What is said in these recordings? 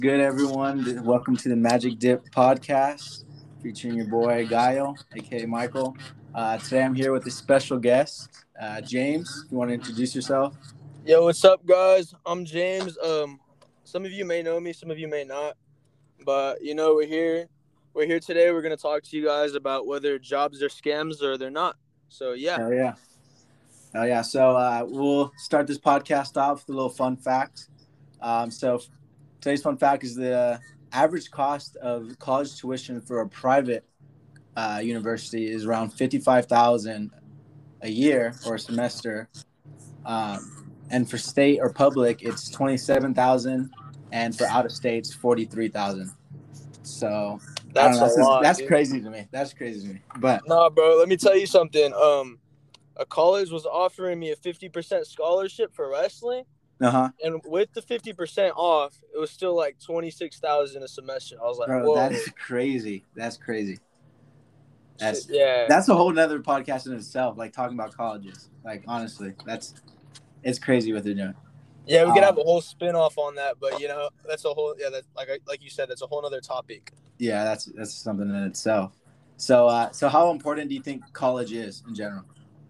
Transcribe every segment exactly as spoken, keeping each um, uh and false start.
Good, everyone? Welcome to the Magic Dip podcast featuring your boy Guile, aka Michael. Uh, today I'm here with a special guest, uh, James. If you want to introduce yourself? Yo, what's up, guys? I'm James. Um, some of you may know me, some of you may not, but you know we're here. We're here today. We're gonna talk to you guys about whether jobs are scams or they're not. So yeah. Hell yeah. Hell yeah. So uh, we'll start this podcast off with a little fun fact. Um, so today's fun fact is the average cost of college tuition for a private uh, university is around fifty-five thousand dollars a year or a semester. Um, and for state or public, it's twenty-seven thousand, and for out of states, forty-three thousand. So I don't That's know. a That's just, lot, that's dude. crazy to me. That's crazy to me. But Nah, bro. Let me tell you something. Um, a college was offering me a fifty percent scholarship for wrestling, uh huh, and with the fifty percent off, it was still like twenty six thousand a semester. I was like, bro, whoa, that is crazy. That's crazy. shit, That's yeah. that's a whole nother podcast in itself. Like talking about colleges. Like honestly, that's it's crazy what they're doing. Yeah, we could have Um, a whole spin-off on that, but you know, that's a whole yeah, that like I- like you said, that's a whole other topic. yeah, that's that's something in itself. So uh, so how important do you think college is in general?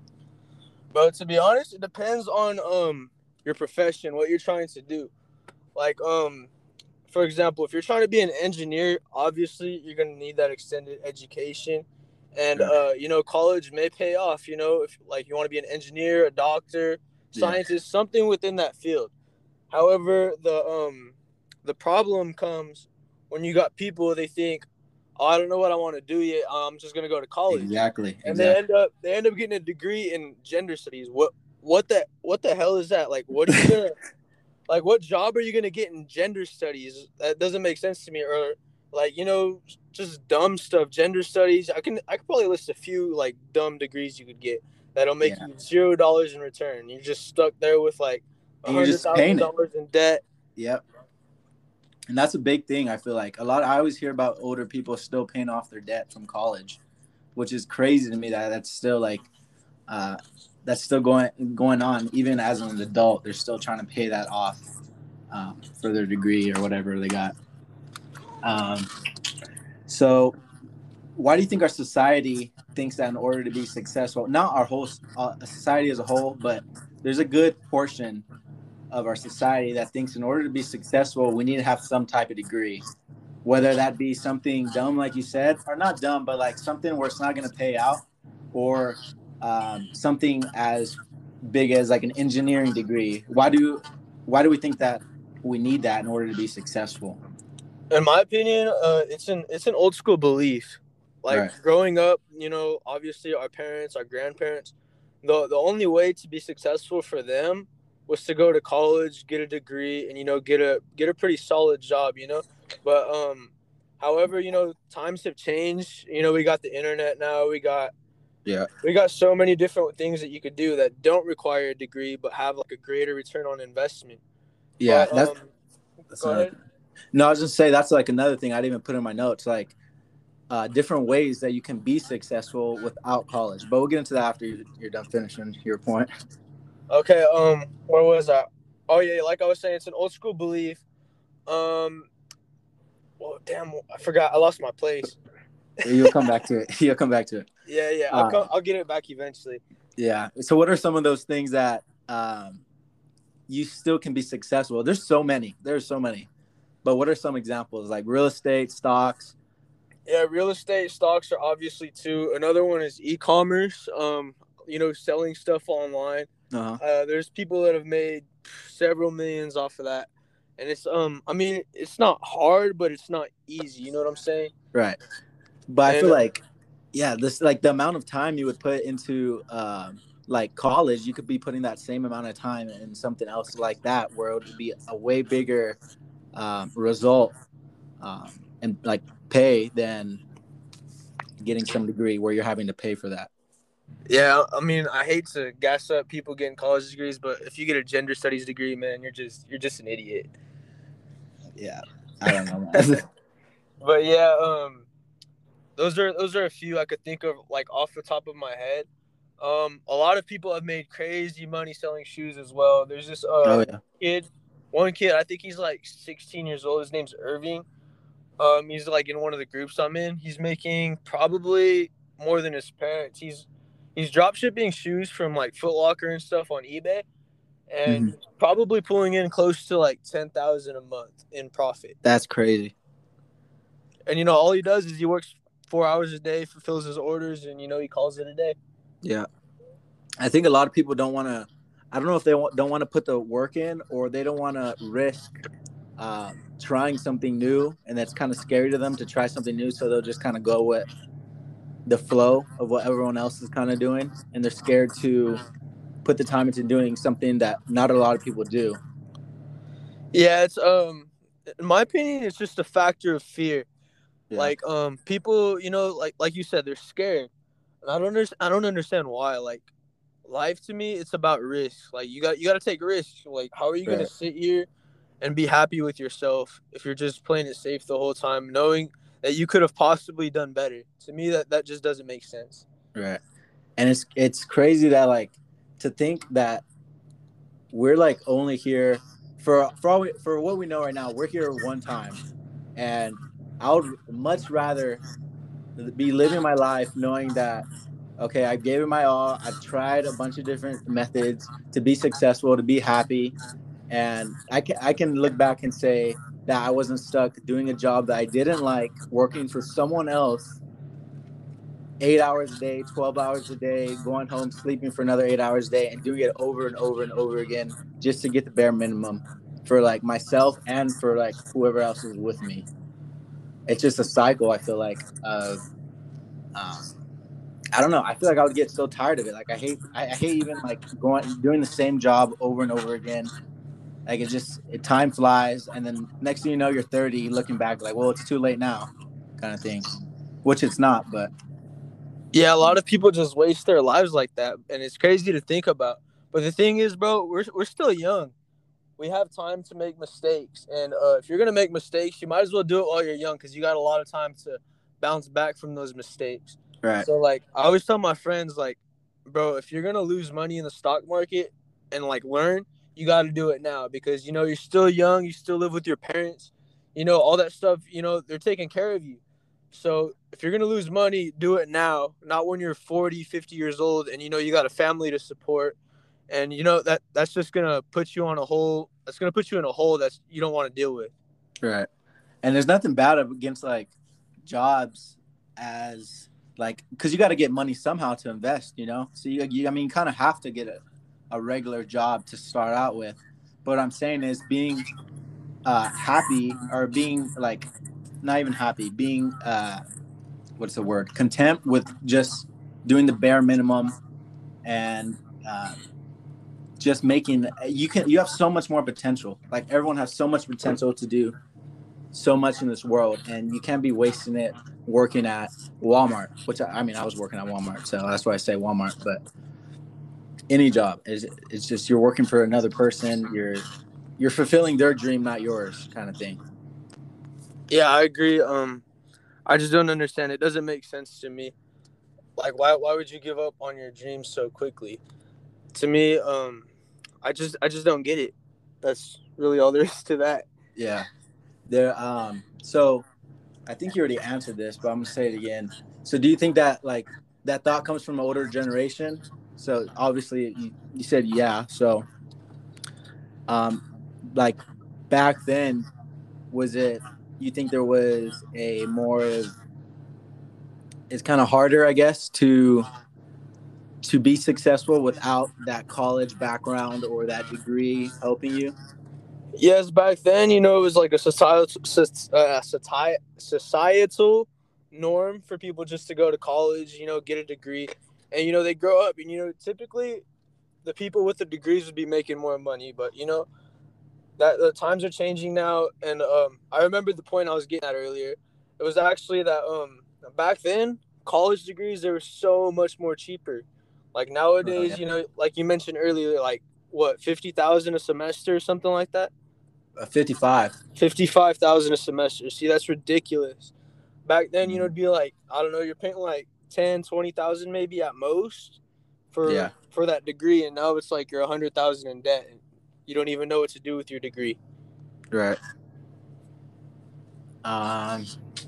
But to be honest, it depends on um your profession, what you're trying to do. Like um for example, if you're trying to be an engineer, obviously you're going to need that extended education. And Right. uh you know, college may pay off, you know, if like you want to be an engineer, a doctor, Yeah. scientist, something within that field. However, the um the problem comes when you got people they think, oh, I don't know what I want to do yet. I'm just gonna go to college, Exactly. and they Exactly. end up they end up getting a degree in gender studies. What what the what the hell is that? Like, what are you gonna like? What job are you gonna get in gender studies? That doesn't make sense to me. Or like you know just dumb stuff. Gender studies. I can I could probably list a few like dumb degrees you could get that'll make Yeah. you zero dollars in return. You're just stuck there with like a And you're hundred just paying thousand it. dollars in debt. Yep. And that's a big thing. I feel like a lot. I always hear about older people still paying off their debt from college, which is crazy to me. That that's still like, uh, that's still going going on. Even as an adult, they're still trying to pay that off um, for their degree or whatever they got. Um, so, why do you think our society thinks that in order to be successful, not our whole uh, society as a whole, but there's a good portion of our society that thinks in order to be successful, we need to have some type of degree, whether that be something dumb, like you said, or not dumb, but like something where it's not going to pay out, or um, something as big as like an engineering degree. Why do why do we think that we need that in order to be successful? In my opinion, uh, it's an it's an old school belief. Like Right. growing up, you know, obviously our parents, our grandparents, the the only way to be successful for them was to go to college, get a degree, and you know, get a get a pretty solid job, you know. But um, however, you know, times have changed. You know, we got the internet now. We got Yeah. we got so many different things that you could do that don't require a degree but have like a greater return on investment. Yeah. But That's um, that's go another ahead. thing. No, I was just say that's like another thing I didn't even put in my notes. Like uh, different ways that you can be successful without college. But we'll get into that after you're done finishing your point. Okay, um, where was I? Oh yeah, like I was saying, it's an old school belief. Um, well, damn, I forgot. I lost my place. You'll come back to it. You'll come back to it. Yeah, yeah, I'll Uh, come. I'll get it back eventually. yeah. So, what are some of those things that um, you still can be successful? There's so many. There's so many. But what are some examples? Like real estate, stocks. Yeah, real estate stocks are obviously two. Another one is e-commerce. Um, you know, selling stuff online. Uh huh. Uh, there's people that have made several millions off of that, and it's um, I mean, it's not hard, but it's not easy. You know what I'm saying? Right. But I And feel uh, like, yeah, this like the amount of time you would put into um, like college, you could be putting that same amount of time in something else like that, where it would be a way bigger um, result um, and like pay than getting some degree where you're having to pay for that. yeah, I mean, I hate to gas up people getting college degrees, but if you get a gender studies degree, man, you're just you're just an idiot. Yeah, I don't know, man. But yeah, um, those are those are a few I could think of like off the top of my head. Um, a lot of people have made crazy money selling shoes as well. There's this Oh uh yeah. kid. one kid, I think he's like sixteen years old. His name's Irving. Um, he's like in one of the groups I'm in. He's making probably more than his parents. He's he's drop shipping shoes from like Foot Locker and stuff on eBay, and Hmm. he's probably pulling in close to like ten thousand a month in profit. That's crazy. And you know, all he does is he works four hours a day, fulfills his orders, and you know, he calls it a day. Yeah, I think a lot of people don't want to. I don't know if they want, don't want to put the work in, or they don't want to risk uh, trying something new, and that's kind of scary to them to try something new. So they'll just kind of go with the flow of what everyone else is kind of doing, and they're scared to put the time into doing something that not a lot of people do. Yeah, it's um, in my opinion, it's just a factor of fear. Yeah. Like um, people, you know, like like you said, they're scared, and I don't understand. I don't understand why. Like, life to me, it's about risk. Like you got you got to take risks. Like, how are you Right. gonna sit here and be happy with yourself if you're just playing it safe the whole time, knowing that you could have possibly done better? To me, that that just doesn't make sense. Right. And it's it's crazy that like to think that we're like only here for for all we, for what we know right now, we're here one time, and I would much rather be living my life knowing that okay, I gave it my all. I've tried a bunch of different methods to be successful, to be happy, and I can I can look back and say that I wasn't stuck doing a job that I didn't like, working for someone else eight hours a day, twelve hours a day, going home, sleeping for another eight hours a day, and doing it over and over and over again just to get the bare minimum for like myself and for like whoever else is with me. It's just a cycle, I feel like, of um, I don't know. I feel like I would get so tired of it. Like I hate, I, I hate even like going doing the same job over and over again. Like it just it, time flies, and then next thing you know, you're thirty, looking back like, well, it's too late now, kind of thing. Which it's not, but Yeah, a lot of people just waste their lives like that, and it's crazy to think about. But the thing is, bro, we're we're still young. We have time to make mistakes, and uh, if you're gonna make mistakes, you might as well do it while you're young, because you got a lot of time to bounce back from those mistakes. right, So, like, I always tell my friends, like, bro, if you're gonna lose money in the stock market and like learn, you got to do it now, because you know you're still young, you still live with your parents, you know all that stuff. You know they're taking care of you. So if you're gonna lose money, do it now, not when you're forty, fifty years old, and you know you got a family to support, and you know that that's just gonna put you on a hole. That's gonna put you in a hole that's you don't want to deal with. right. And there's nothing bad against like jobs as like because you got to get money somehow to invest, you know. So you, you I mean, you kind of have to get a, a regular job to start out with. But what I'm saying is being uh, happy or being like not even happy, being uh, what's the word? Content with just doing the bare minimum and uh, just making you can you have so much more potential. Like everyone has so much potential to do so much in this world, and you can't be wasting it working at Walmart. Which I, I mean, I was working at Walmart, so that's why I say Walmart. But any job is it's just you're working for another person. You're you're fulfilling their dream, not yours, kind of thing. Yeah, I agree. Um, I just don't understand. It doesn't make sense to me. Like, why why would you give up on your dreams so quickly? To me, um, I just I just don't get it. That's really all there is to that. Yeah. There. Um. So, I think you already answered this, but I'm gonna say it again. So, do you think that like that thought comes from an older generation? So, obviously, you, you said yeah. So, um, like back then, was it? You think there was a more of it's kind of harder, I guess, to to be successful without that college background or that degree helping you? Yes, back then, you know, it was like a societal uh, societal norm for people just to go to college, you know, get a degree, and you know they grow up, and you know typically the people with the degrees would be making more money, but you know that the times are changing now, and um, I remember the point I was getting at earlier. It was actually that um back then college degrees, they were so much more cheaper. Like Oh, yeah. nowadays, you know, like you mentioned earlier, like what fifty thousand a semester or something like that. Uh, fifty-five. fifty-five thousand a semester. See, that's ridiculous. Back then, you know, Mm, it'd be like, I don't know, you're paying like ten, twenty thousand maybe at most for yeah. for that degree, and now it's like you're a hundred thousand in debt. you don't even know what to do with your degree. Right. Um,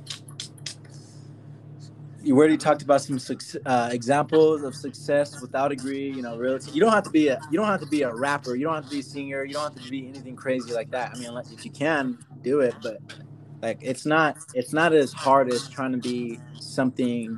you already talked about some uh, examples of success without a degree. You know, real. You don't have to be a. You don't have to be a rapper. You don't have to be a singer. You don't have to be anything crazy like that. I mean, if you can do it, but like it's not. It's not as hard as trying to be something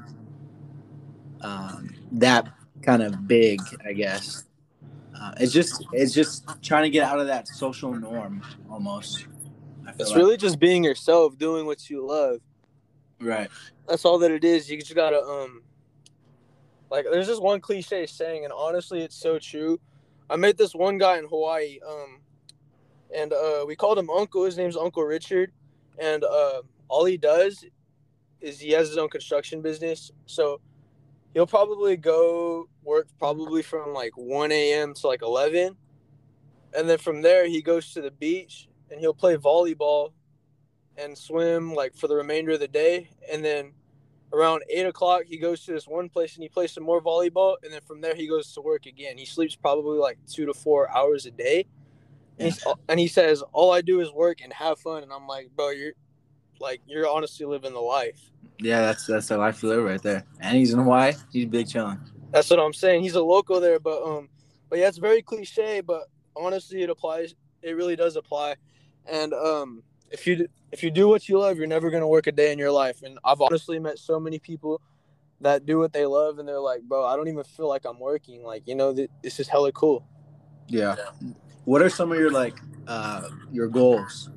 um, that kind of big, I guess. Uh, it's just. It's just trying to get out of that social norm almost. I feel It's like. really just being yourself, doing what you love. Right. That's all that it is. You just gotta um, like there's this one cliche saying, and honestly, it's so true. I met this one guy in Hawaii, um, and uh, we called him Uncle. His name's Uncle Richard, and uh, all he does is he has his own construction business. So he'll probably go work probably from like one a.m. to like eleven, and then from there he goes to the beach and he'll play volleyball and swim like for the remainder of the day, and then around eight o'clock he goes to this one place and he plays some more volleyball, and then from there he goes to work again. He sleeps probably like two to four hours a day, and, he's, and he says all I do is work and have fun. And I'm like, bro, you're like you're honestly living the life. Yeah, that's that's the life to live right there. And he's in Hawaii. He's big chilling. That's what I'm saying. He's a local there, but um, but yeah, it's very cliche, but honestly, it applies. It really does apply. And um, if you if you do what you love, you're never gonna work a day in your life. And I've honestly met so many people that do what they love, and they're like, bro, I don't even feel like I'm working. Like, you know, th- this is hella cool. Yeah. What are some of your like uh your goals?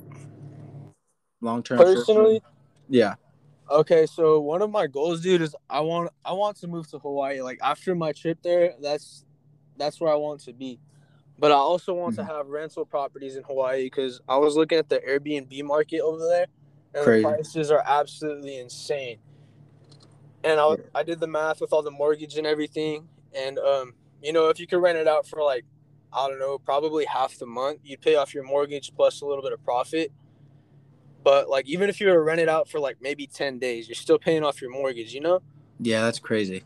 Long term. Personally, yeah. Okay, so one of my goals, dude, is I want I want to move to Hawaii. Like after my trip there, that's that's where I want to be. But I also want mm-hmm. to have rental properties in Hawaii because I was looking at the Airbnb market over there, and Crazy. The prices are absolutely insane. And I I did the math with all the mortgage and everything, and um, you know, if you could rent it out for like, I don't know, probably half the month, you'd pay off your mortgage plus a little bit of profit. But, like, even if you were to rent it out for, like, maybe ten days, you're still paying off your mortgage, you know? Yeah, that's crazy.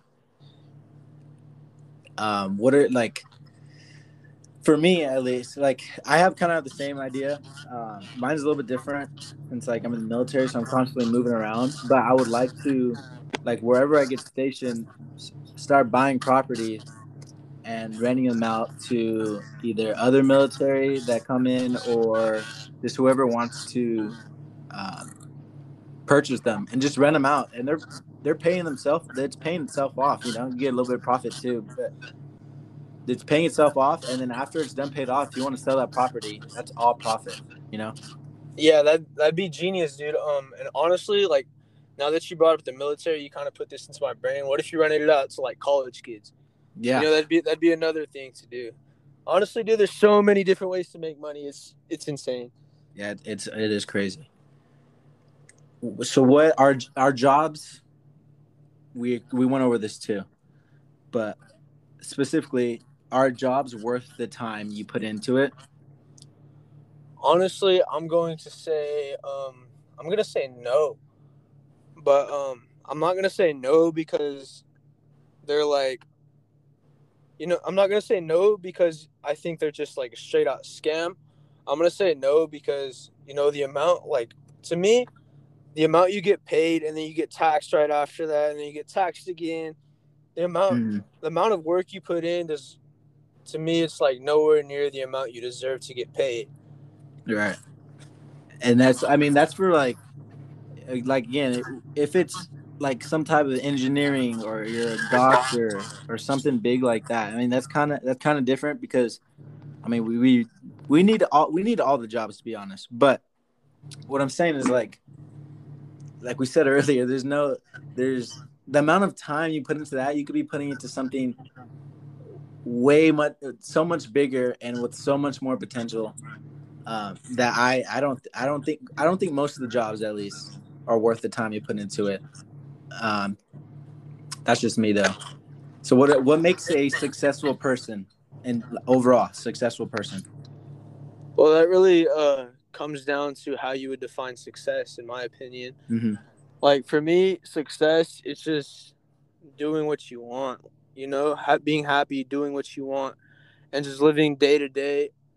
Um, what are, like, for me, at least, like, I have kind of the same idea. Um, mine's a little bit different since, like, I'm in the military, so I'm constantly moving around. But I would like to, like, wherever I get stationed, start buying properties and renting them out to either other military that come in or just whoever wants to um, purchase them and just rent them out, and they're they're paying themselves. It's paying itself off. You know, you get a little bit of profit too, but it's paying itself off. And then after it's done paid off, if you want to sell that property, that's all profit. You know. Yeah, that that'd be genius, dude. Um, and honestly, like now that you brought up the military, you kind of put this into my brain. What if you rented it out to like college kids? Yeah, you know that'd be that'd be another thing to do. Honestly, dude, there's so many different ways to make money. It's it's insane. Yeah, it's it is crazy. So what our our jobs? We we went over this too, but specifically, are jobs worth the time you put into it? Honestly, I'm going to say um, I'm gonna say no, but um, I'm not gonna say no because they're like, you know, I'm not gonna say no because I think they're just like a straight out scam. I'm gonna say no because you know the amount, like to me, the amount you get paid and then you get taxed right after that, and then you get taxed again. The amount, mm. the amount of work you put in does, to me, it's like nowhere near the amount you deserve to get paid. Right. And that's, I mean, that's for like, like again, if it's like some type of engineering or you're a doctor or something big like that. I mean, that's kind of that's kind of different because, I mean, we we we need all we need all the jobs to be honest. But what I'm saying is like, like we said earlier, there's no there's the amount of time you put into that, you could be putting into something way much so much bigger and with so much more potential. Um, that I, I don't I don't think I don't think most of the jobs at least are worth the time you put into it. Um, that's just me though. So what what makes a successful person and overall successful person? Well, that really uh, comes down to how you would define success, in my opinion. Mm-hmm. Like for me, success is just doing what you want. You know, ha- being happy, doing what you want, and just living day to day.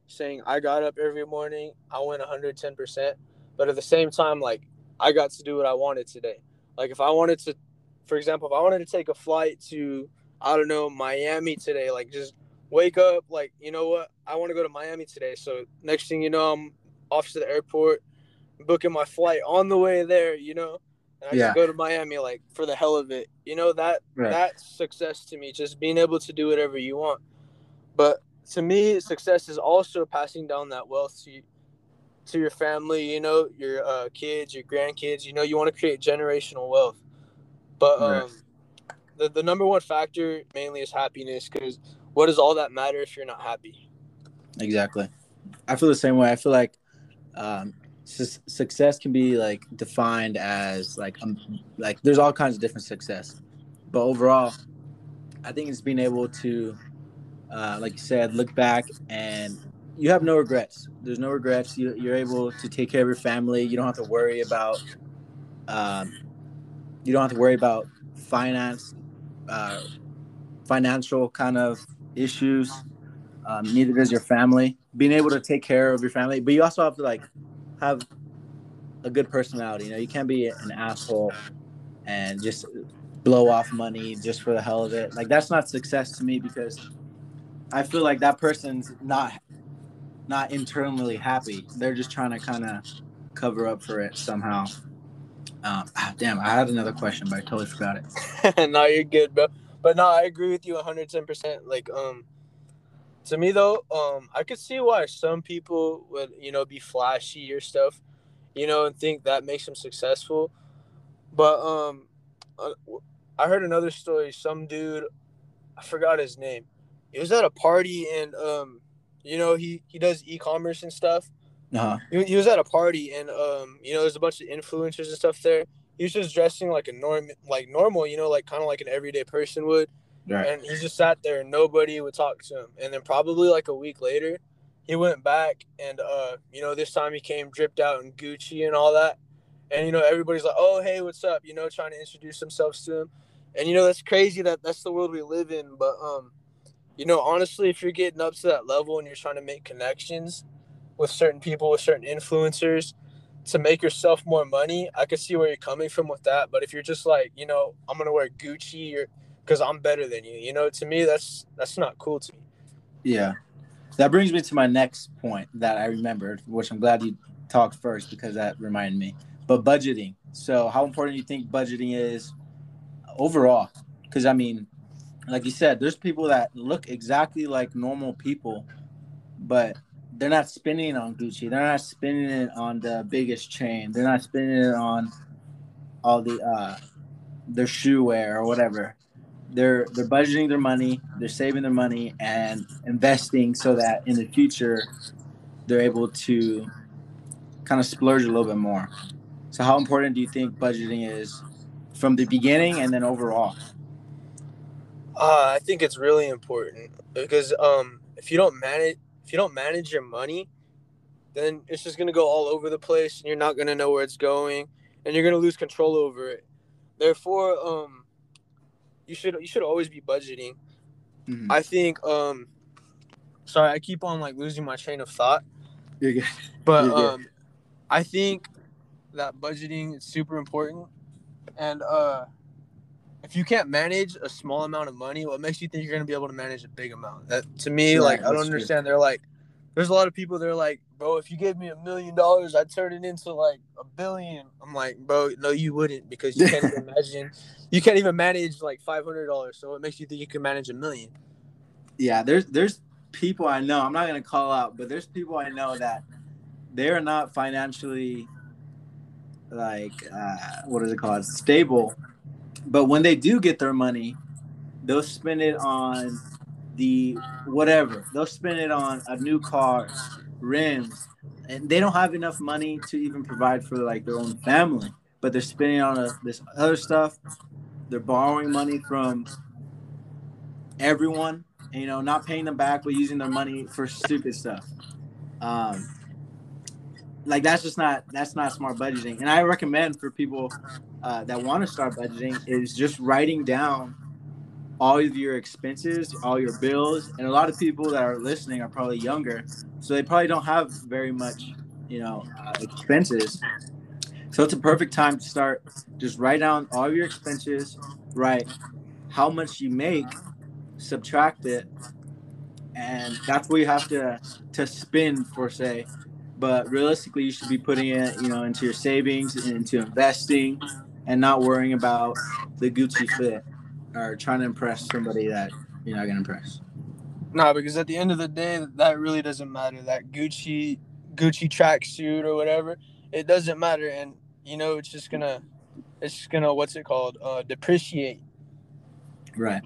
saying I got up every morning, I went one hundred ten percent, but at the same time, like, I got to do what I wanted today. Like, if I wanted to, for example, if I wanted to take a flight to, I don't know, Miami today, like, just wake up, like, you know what, I want to go to Miami today. So next thing you know, I'm off to the airport, booking my flight on the way there, you know, and I just Yeah. go to Miami, like, for the hell of it. You know, that Right. that's success to me, just being able to do whatever you want. But to me, success is also passing down that wealth to to your family, you know, your uh, kids, your grandkids. You know, you want to create generational wealth. But Right. um, the, the number one factor mainly is happiness, because what does all that matter if you're not happy? Exactly. I feel the same way. I feel like um, su- success can be like defined as like um, like there's all kinds of different success, but overall, I think it's being able to, uh, like you said, look back and you have no regrets. There's no regrets. You, you're able to take care of your family. You don't have to worry about um, you don't have to worry about finance, uh, financial kind of issues. Um, neither does your family. Being able to take care of your family, but you also have to like have a good personality. You know, you can't be an asshole and just blow off money just for the hell of it. Like that's not success to me because I feel like that person's not not internally happy. They're just trying to kind of cover up for it somehow. Um, ah, damn, I had another question, but I totally forgot it. No, you're good, bro. But no, I agree with you one hundred ten percent. Like, um, to me though, um, I could see why some people would, you know, be flashy or stuff, you know, and think that makes them successful. But um, uh, I heard another story. Some dude, I forgot his name. He was at a party and um, you know, he he does e-commerce and stuff. Uh-huh. He, he was at a party and um, you know, there's a bunch of influencers and stuff there. He was just dressing like a norm, like normal, you know, like kind of like an everyday person would. Right. And he just sat there and nobody would talk to him. And then probably like a week later, he went back and uh, you know, this time he came dripped out in Gucci and all that. And you know, everybody's like, "Oh, hey, what's up?" You know, trying to introduce themselves to him. And you know, that's crazy that that's the world we live in. But um, you know, honestly, if you're getting up to that level and you're trying to make connections with certain people, with certain influencers, to make yourself more money, I could see where you're coming from with that. But if you're just like, you know, I'm gonna wear Gucci or because I'm better than you, you know, to me that's that's not cool to me. Yeah. That brings me to my next point that I remembered, which I'm glad you talked first because that reminded me. But budgeting. So how important do you think budgeting is overall? Because I mean, like you said, there's people that look exactly like normal people, but they're not spending it on Gucci. They're not spending it on the biggest chain. They're not spending it on all the uh their shoe wear or whatever. They're they're budgeting their money, they're saving their money and investing so that in the future they're able to kind of splurge a little bit more. So how important do you think budgeting is from the beginning and then overall? Uh, I think it's really important because um, if you don't manage if you don't manage your money, then it's just gonna go all over the place, and you're not gonna know where it's going, and you're gonna lose control over it. Therefore, um, you should you should always be budgeting. Mm-hmm. I think. Um, sorry, I keep on like losing my train of thought. You're good. But You're good. um, I think that budgeting is super important, and uh, if you can't manage a small amount of money, what makes you think you're gonna be able to manage a big amount? That to me, Right, like I don't that's true. understand. They're like, there's a lot of people. They're like, bro, if you gave me a million dollars, I'd turn it into like a billion. I'm like, bro, no, you wouldn't because you can't even imagine. You can't even manage like five hundred dollars. So what makes you think you can manage a million? Yeah, there's there's people I know. I'm not gonna call out, but there's people I know that they're not financially like uh, what is it called stable. But when they do get their money, they'll spend it on the whatever. They'll spend it on a new car, rims, and they don't have enough money to even provide for like their own family. But they're spending on a, this other stuff. They're borrowing money from everyone, and, you know, not paying them back, but using their money for stupid stuff. Um, like that's just not that's not smart budgeting. And I recommend for people uh, that want to start budgeting is just writing down all of your expenses, all your bills, and a lot of people that are listening are probably younger, so they probably don't have very much, you know, uh, expenses. So it's a perfect time to start. Just write down all of your expenses, write how much you make, subtract it, and that's where you have to to spend for say. But realistically, you should be putting it, you know, into your savings, into investing, and not worrying about the Gucci fit or trying to impress somebody that you're not gonna impress. Nah, because at the end of the day, that really doesn't matter. That Gucci Gucci tracksuit or whatever, it doesn't matter, and you know it's just gonna it's just gonna what's it called uh, depreciate. Right.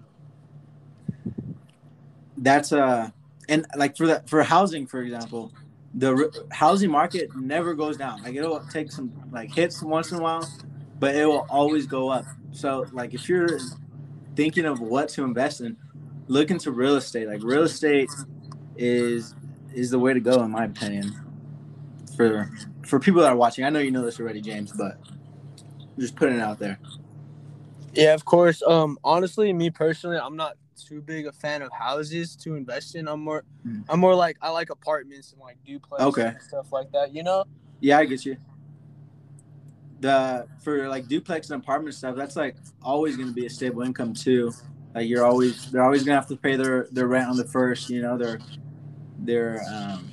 That's uh, and like for that for housing, for example, the r- housing market never goes down. Like it'll take some like hits once in a while, but it will always go up. So like if you're thinking of what to invest in, look into real estate. Like real estate is is the way to go in my opinion. For for people that are watching, I know you know this already, James, but I'm just putting it out there. Yeah, of course. Um, honestly, me personally, I'm not too big a fan of houses to invest in. I'm more, Mm. I'm more like I like apartments and like duplexes Okay. and stuff like that. You know? Yeah, I get you. The for like duplex and apartment stuff, that's like always going to be a stable income too. Like you're always they're always going to have to pay their their rent on the first. You know, they're they're um,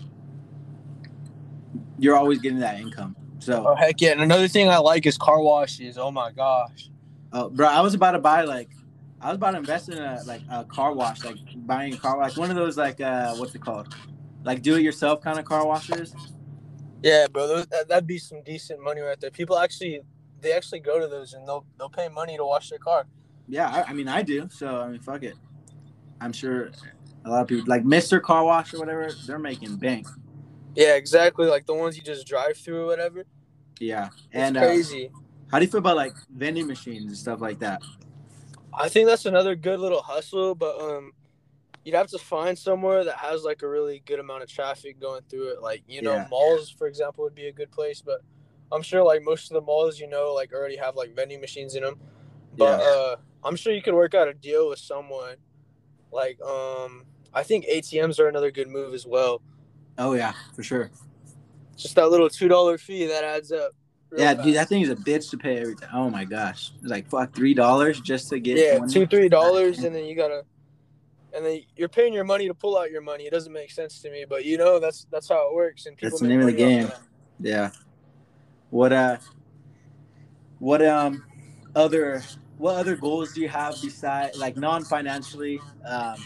you're always getting that income. So, Oh heck yeah! And another thing I like is car washes. Oh my gosh. uh, bro, I was about to buy like I was about to invest in a like a car wash, like buying a car like one of those like uh what's it called, like do it yourself kind of car washes. Yeah, bro, those, that, that'd be some decent money right there. People actually, they actually go to those and they'll they'll pay money to wash their car. Yeah, I, I mean I do. So I mean fuck it. I'm sure a lot of people like Mister Car Wash or whatever, they're making bank. Yeah, exactly. Like the ones you just drive through or whatever. Yeah, It's and uh, crazy. how do you feel about like vending machines and stuff like that? I think that's another good little hustle, but um, you'd have to find somewhere that has like a really good amount of traffic going through it. Like you know, Yeah. malls, for example, would be a good place. But I'm sure like most of the malls, you know, like already have like vending machines in them. But Yeah. uh, I'm sure you could work out a deal with someone. Like um, I think A T Ms are another good move as well. Oh yeah, for sure. Just that little two dollar fee that adds up. Real Yeah, fast. dude, that thing is a bitch to pay every time. Oh my gosh, it's like fuck three dollars just to get Yeah, money. two three dollars, and then you gotta, and then you're paying your money to pull out your money. It doesn't make sense to me, but you know that's that's how it works, and people That's the make name of the money off game. of that. Yeah. What uh, what um, other what other goals do you have beside like non-financially? Um,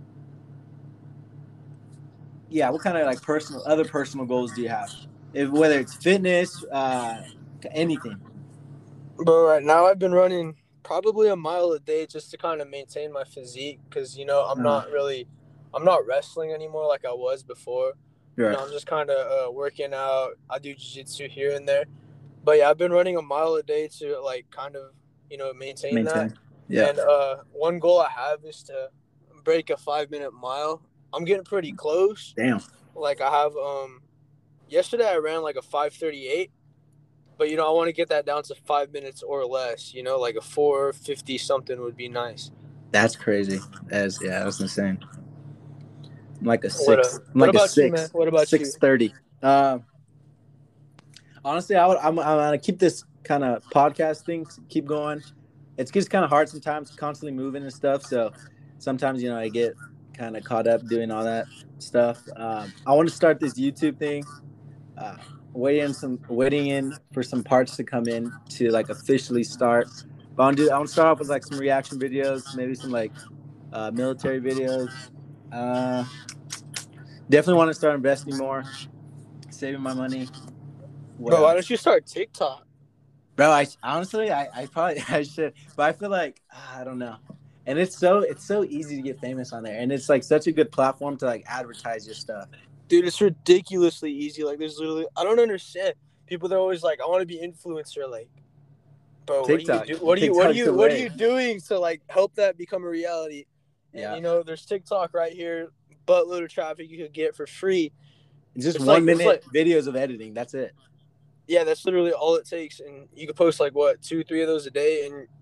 yeah, what kind of like personal other personal goals do you have? If whether it's fitness, uh, anything. But right now, I've been running probably a mile a day just to kind of maintain my physique, because you know I'm Uh, not really, I'm not wrestling anymore like I was before. You right. know, I'm just kind of uh, working out. I do jiu-jitsu here and there, but yeah, I've been running a mile a day to like kind of you know maintain, Maintain. that. Yeah. And uh, one goal I have is to break a five minute mile. I'm getting pretty close. Damn. Like I have um, yesterday I ran like a five thirty-eight. But, you know, I want to get that down to five minutes or less. You know, like a four fifty something would be nice. That's crazy. That's yeah, that's insane. I'm like a What, uh, six. I'm what like a about you, man? six. What about Six you? thirty. Uh, honestly, I would. I'm. I'm gonna keep this kind of podcast thing keep going. It's just kind of hard sometimes, constantly moving and stuff. So sometimes you know I get kind of caught up doing all that stuff. Um, I want to start this YouTube thing. Uh, waiting some waiting in for some parts to come in to like officially start. But I want to do. I want to start off with like some reaction videos, maybe some like uh, military videos. Uh, definitely want to start investing more, saving my money. What Bro, why else? don't you start TikTok? Bro, I honestly, I, I probably I should, but I feel like ah, I don't know. And it's so it's so easy to get famous on there, and it's like such a good platform to like advertise your stuff. Dude, it's ridiculously easy. Like, there's literally, I don't understand. People, they're always like, I want to be influencer. Like, bro, TikTok, what are you do? What are you? What are TikTok's the you? What are way. you doing to like help that become a reality? And Yeah. you know, there's TikTok right here, buttload of traffic you could get for free. It's just It's one like- it's minute like- videos of editing. That's it. Yeah, that's literally all it takes, and you could post like what two, three of those a day, and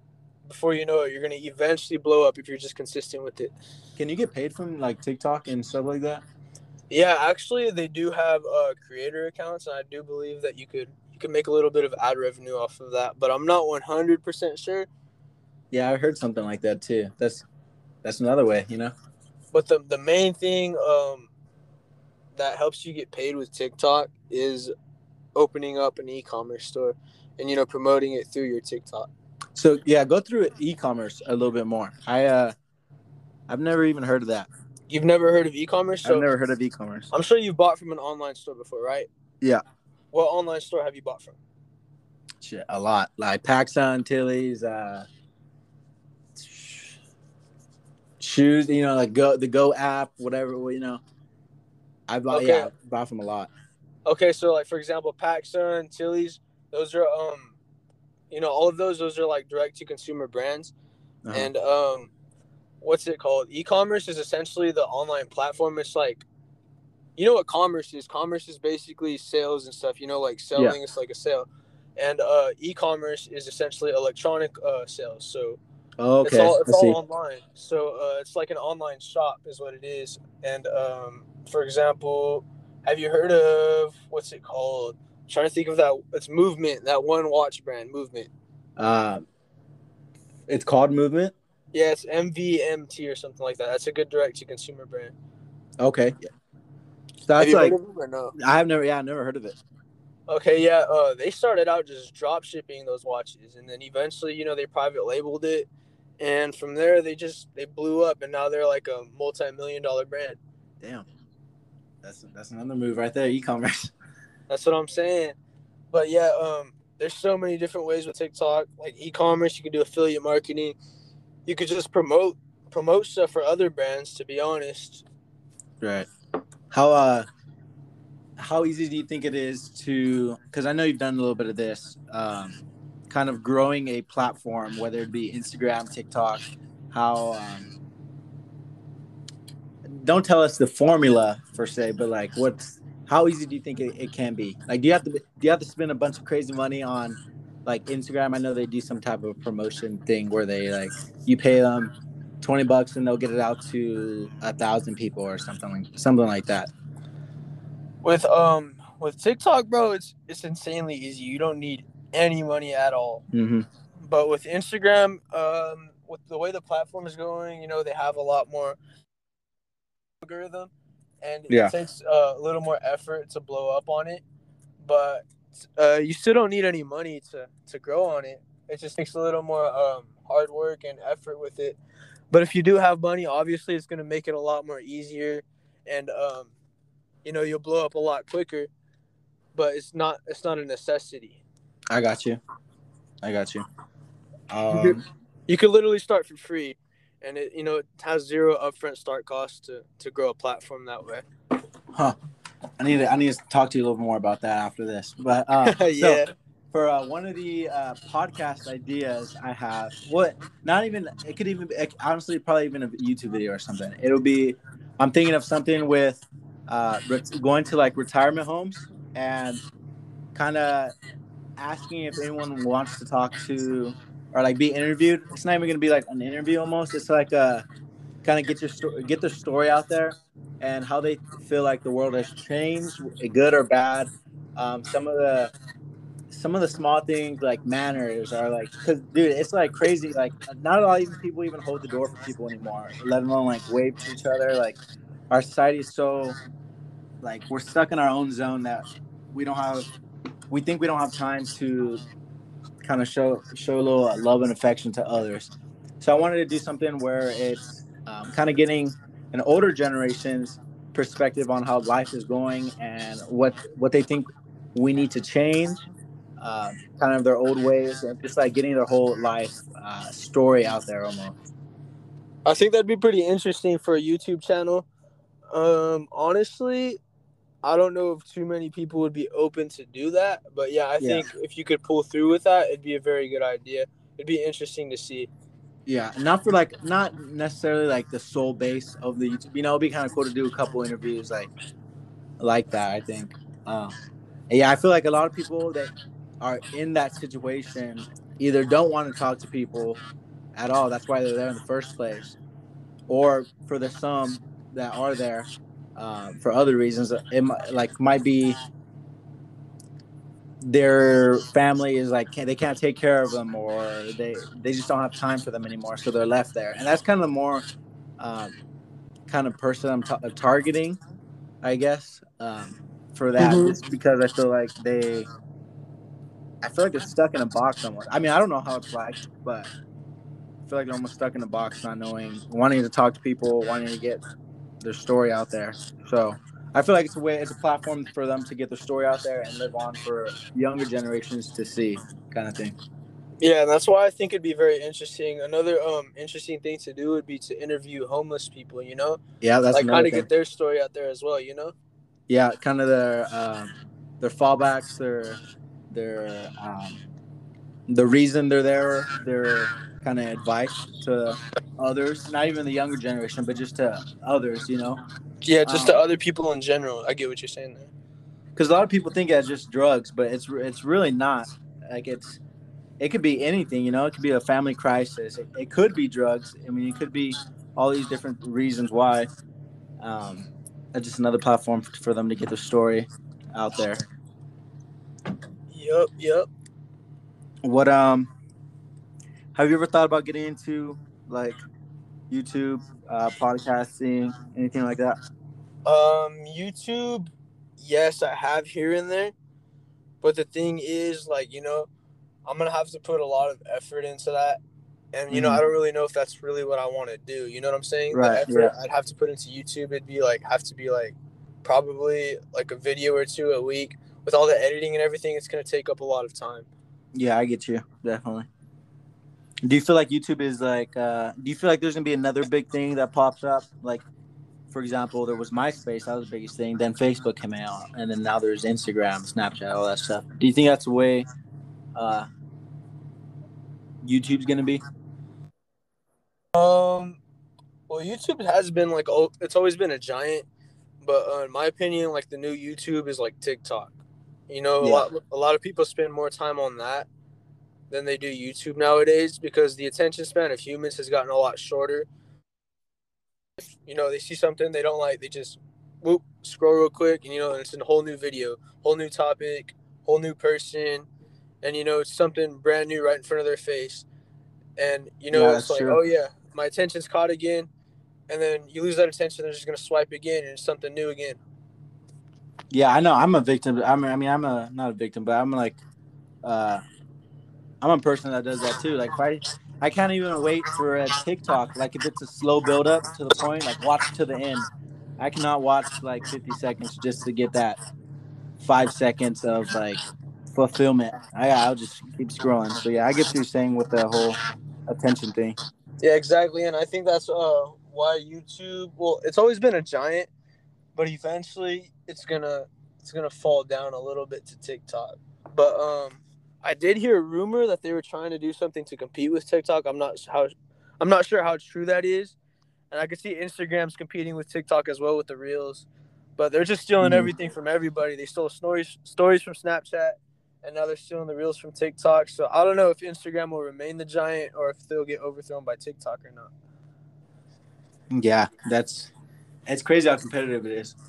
before you know it, you're gonna eventually blow up if you're just consistent with it. Can you get paid from like TikTok and stuff like that? Yeah, actually, they do have uh, creator accounts, and I do believe that you could you could make a little bit of ad revenue off of that, but I'm not one hundred percent sure. Yeah, I heard something like that too. That's that's another way, you know. But the the main thing um, that helps you get paid with TikTok is opening up an e-commerce store and you know promoting it through your TikTok. So yeah, go through e-commerce a little bit more. I uh, I've never even heard of that. You've never heard of e-commerce? I've So never heard of e-commerce. I'm sure you've bought from an online store before, right? Yeah. What online store have you bought from? Shit, a lot. Like PacSun, Tilly's, uh, shoes. You know, like Go the Go app, whatever. You know, I bought. Okay. Yeah, I bought from a lot. Okay, so like for example, PacSun, Tilly's, those are um, you know, all of those those are like direct to consumer brands, Uh-huh. and um, what's it called? E-commerce is essentially the online platform. It's like, you know what commerce is? Commerce is basically sales and stuff. You know, like selling. Yeah. It's like a sale, and uh, e-commerce is essentially electronic uh, sales. So oh, okay, it's all it's I see. all online. So uh, it's like an online shop, is what it is. And um, for example, have you heard of what's it called? I'm trying to think of that. It's Movement. That one watch brand, Movement. Uh, it's called Movement. Yeah, it's M V M T or something like that. That's a good direct to consumer brand. Okay. Yeah. So that's have you like heard of them or no? I have never. Yeah, I've never heard of it. Okay, yeah. Uh, they started out just drop shipping those watches, and then eventually, you know, they private labeled it, and from there they just they blew up, and now they're like a multi-million dollar brand. Damn. That's that's another move right there, e-commerce. That's what I'm saying. But yeah, um, there's so many different ways with TikTok, like e-commerce. You can do affiliate marketing. You could just promote promote stuff for other brands. To be honest, right? How uh, how easy do you think it is to? Because I know you've done a little bit of this, um, kind of growing a platform, whether it be Instagram, TikTok. How um, don't tell us the formula per se, but like what's how easy do you think it, it can be? Like, do you have to do you have to spend a bunch of crazy money on like Instagram? I know they do some type of promotion thing where they like you pay them twenty bucks and they'll get it out to a thousand people or something like something like that. With um with TikTok, bro, it's it's insanely easy. You don't need any money at all. Mm-hmm. But with Instagram, um, with the way the platform is going, you know, they have a lot more algorithm, and yeah. it takes uh, a little more effort to blow up on it. But uh, you still don't need any money to, to grow on it. It just takes a little more um, hard work and effort with it. But if you do have money, obviously it's going to make it a lot more easier, and um, you know, you'll blow up a lot quicker. But it's not it's not a necessity. I got you. I got you. Um, you, could, you could literally start for free, and it you know it has zero upfront start costs to, to grow a platform that way. Huh. I need to I need to talk to you a little more about that after this. But uh, yeah. So for uh, one of the uh, podcast ideas I have, what not even it could even be, honestly probably even a YouTube video or something. It'll be I'm thinking of something with uh, going to like retirement homes and kind of asking if anyone wants to talk to or like be interviewed. It's not even gonna be like an interview almost. It's like a kind of get your sto- get their story out there and how they feel like the world has changed, good or bad. Um, some of the some of the small things like manners are like, because dude, it's like crazy. Like not a lot of people even hold the door for people anymore, let alone like wave to each other. Like our society is so like we're stuck in our own zone that we don't have. We think we don't have time to kind of show show a little love and affection to others. So I wanted to do something where it's um, kind of getting an older generation's perspective on how life is going and what what they think we need to change, uh, kind of their old ways, and just like getting their whole life uh, story out there almost. I think that'd be pretty interesting for a YouTube channel. Um, honestly, I don't know if too many people would be open to do that, but yeah, I yeah. think if you could pull through with that, it'd be a very good idea. It'd be interesting to see. Yeah, not for like not necessarily like the sole base of the YouTube. You know, it'd be kind of cool to do a couple interviews like like that. I think. Um, yeah, I feel like a lot of people that are in that situation either don't want to talk to people at all. That's why they're there in the first place. Or for the some that are there um, for other reasons, it might, like might be their family is like they can't take care of them, or they they just don't have time for them anymore, so they're left there. And that's kind of the more um, kind of person I'm ta- targeting, I guess, um, for that, Mm-hmm. just because I feel like they, I feel like they're stuck in a box somewhat. I mean, I don't know how it's like, but I feel like they're almost stuck in a box, not knowing, wanting to talk to people, wanting to get their story out there. So I feel like it's a way, it's a platform for them to get their story out there and live on for younger generations to see, kind of thing. Yeah, and that's why I think it'd be very interesting. Another um interesting thing to do would be to interview homeless people, you know? Yeah, that's Like another kind of thing. get their story out there as well, you know? Yeah, kind of their um, their fallbacks, their their um, the reason they're there, their kind of advice to others, not even the younger generation, but just to others, you know. Yeah, just to Um, other people in general. I get what you're saying there. because a lot of people think it's just drugs, but it's it's really not. Like it's it could be anything, you know. It could be a family crisis. It, it could be drugs. I mean, it could be all these different reasons why. Um, it's just another platform for, for them to get their story out there. Yep, yep. What um have you ever thought about getting into like YouTube, uh, podcasting, anything like that? Um, YouTube, yes, I have here and there. But the thing is, like, you know, I'm gonna have to put a lot of effort into that. And you know, Mm-hmm. I don't really know if that's really what I want to do. You know what I'm saying? The Right. effort Yeah. I'd have to put into YouTube, it'd be like have to be like probably like a video or two a week. With all the editing and everything, it's gonna take up a lot of time. Yeah, I get you. Definitely. Do you feel like YouTube is like? Uh, do you feel like there's gonna be another big thing that pops up? Like, for example, there was MySpace, that was the biggest thing. Then Facebook came out, and then now there's Instagram, Snapchat, all that stuff. Do you think that's the way uh, YouTube's gonna be? Um, well, YouTube has been like oh, it's always been a giant, but uh, in my opinion, like the new YouTube is like TikTok. You know, a Yeah. lot a lot of people spend more time on that than they do YouTube nowadays because the attention span of humans has gotten a lot shorter. You know, they see something they don't like, they just whoop, scroll real quick, and you know, it's a whole new video, whole new topic, whole new person, and you know, it's something brand new right in front of their face. And you know, Yeah, it's that's like, true. oh yeah, my attention's caught again, and then you lose that attention, they're just gonna swipe again, and it's something new again. Yeah, I know. I'm a victim. I mean, I mean, I'm a not a victim, but I'm like, uh, I'm a person that does that too. Like, if I, I can't even wait for a TikTok. Like, if it's a slow build up to the point, like watch to the end. I cannot watch like fifty seconds just to get that five seconds of like fulfillment. I I'll just keep scrolling. So yeah, I get what you're saying with the whole attention thing. Yeah, exactly, and I think that's uh why YouTube. Well, it's always been a giant, but eventually it's gonna it's gonna fall down a little bit to TikTok. But um, I did hear a rumor that they were trying to do something to compete with TikTok. I'm not how I'm not sure how true that is, and I can see Instagram's competing with TikTok as well with the reels, but they're just stealing Mm-hmm. everything from everybody. They stole stories stories from Snapchat, and now they're stealing the reels from TikTok. So I don't know if Instagram will remain the giant or if they'll get overthrown by TikTok or not. Yeah, that's it's crazy how competitive it is.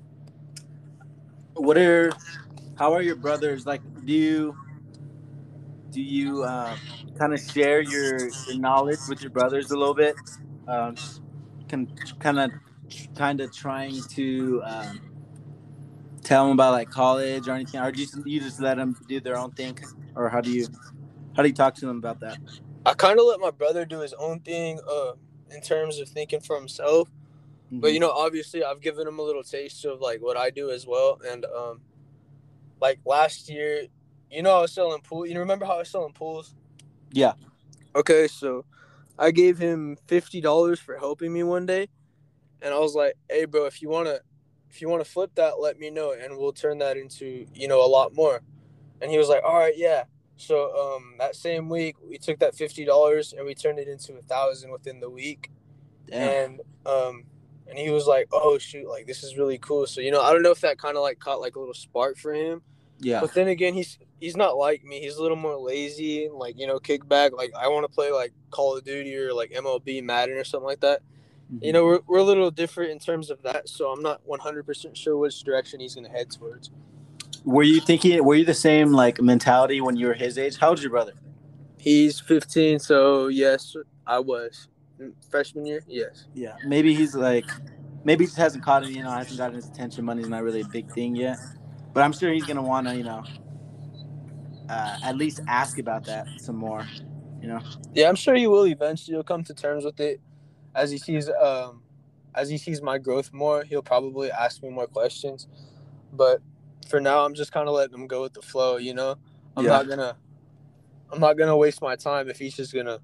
What are how are your brothers like? Do you do you um, kind of share your your knowledge with your brothers a little bit? Um, just can kind of kind of trying to um, tell them about like college or anything, or do you, you just let them do their own thing, or how do you how do you talk to them about that? I kind of let my brother do his own thing uh, in terms of thinking for himself. But, Mm-hmm. you know, obviously I've given him a little taste of, like, what I do as well. And, um, like, last year, you know, I was selling pool. You remember how I was selling pools? Yeah. Okay, so I gave him fifty dollars for helping me one day. And I was like, hey, bro, if you want to if you want to flip that, let me know. And we'll turn that into, you know, a lot more. And he was like, all right, yeah. So um, that same week, we took that fifty dollars and we turned it into a thousand within the week. Damn. And um, and he was like, oh shoot, like this is really cool. So you know, I don't know if that kind of like caught like a little spark for him, Yeah. But then again, he's he's not like me. He's a little more lazy, like, you know, kickback. Like, I want to play like Call of Duty or like M L B, Madden or something like that. You Mm-hmm. know, we're we're a little different in terms of that. So I'm not one hundred percent sure which direction he's going to head towards. Were you thinking? Were you the same like mentality when you were his age? How old's your brother? He's fifteen, so yes, I was freshman year. Yes. Yeah, maybe he's like, maybe he just hasn't caught it. You know, hasn't gotten his attention. Money's not really a big thing yet, but I'm sure he's gonna want to, you know, uh, at least ask about that some more. You know. Yeah, I'm sure he will eventually. He'll come to terms with it as he sees um as he sees my growth more. He'll probably ask me more questions, but for now, I'm just kind of letting him go with the flow. You know, I'm Yeah. not gonna I'm not gonna waste my time if he's just gonna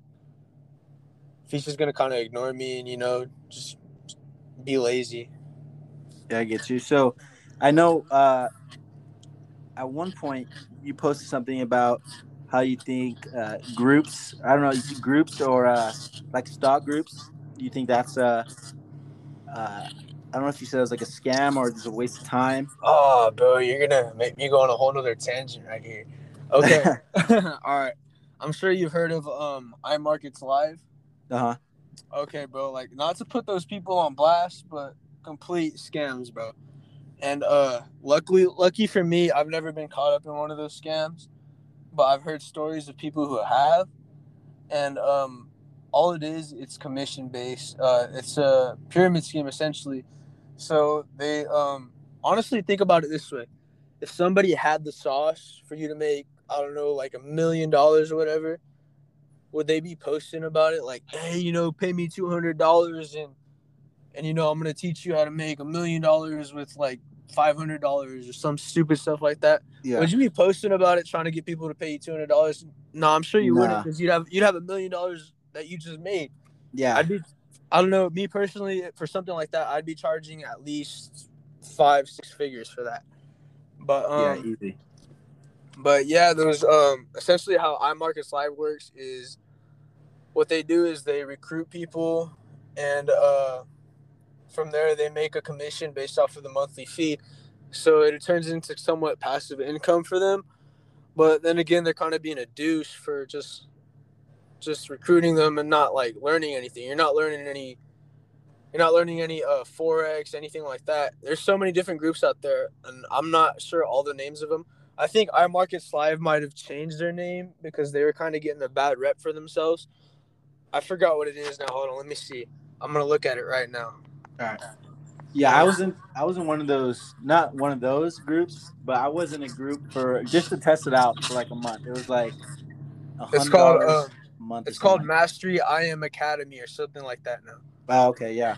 if he's just gonna kind of ignore me and, you know, just be lazy. Yeah, I get you. So, I know uh, at one point you posted something about how you think uh, groups. I don't know, you see groups or uh, like stock groups. You think that's uh, uh, I don't know if you said it was like a scam or just a waste of time. Oh, bro, you're gonna make me go on a whole nother tangent right here. Okay, uh all right. I'm sure you've heard of um iMarkets Live. huh. Okay, bro. Like, not to put those people on blast, but complete scams, bro. And uh, luckily, lucky for me, I've never been caught up in one of those scams, but I've heard stories of people who have. And um, all it is, it's commission based. Uh, it's a pyramid scheme essentially. So they um, honestly think about it this way: if somebody had the sauce for you to make, I don't know, like a million dollars or whatever, would they be posting about it like, hey, you know, pay me two hundred dollars and and you know, I'm gonna teach you how to make a million dollars with like five hundred dollars or some stupid stuff like that? Yeah. Would you be posting about it, trying to get people to pay you two hundred dollars? No, I'm sure you wouldn't, Nah. because you'd have you'd have a million dollars that you just made. Yeah. I'd be, I don't know, me personally, for something like that, I'd be charging at least five, six figures for that. But Yeah. um, Easy. but yeah, those um, essentially how iMarkets Live works is what they do is they recruit people, and uh from there they make a commission based off of the monthly fee, so it turns into somewhat passive income for them. But then again, they're kind of being a douche for just just recruiting them and not like learning anything. You're not learning any you're not learning any uh forex, anything like that. There's so many different groups out there, and I'm not sure all the names of them. I think iMarkets Live might have changed their name because they were kind of getting a bad rep for themselves. I forgot what it is now. Hold on, let me see. I'm gonna look at it right now. All right. Yeah, I was in I was in one of those, not one of those groups, but I was in a group for just to test it out for like a month. It was like a It's hundred called um, dollars a month or it's something called like that. Mastery I Am Academy or something like that now. Oh, okay, yeah.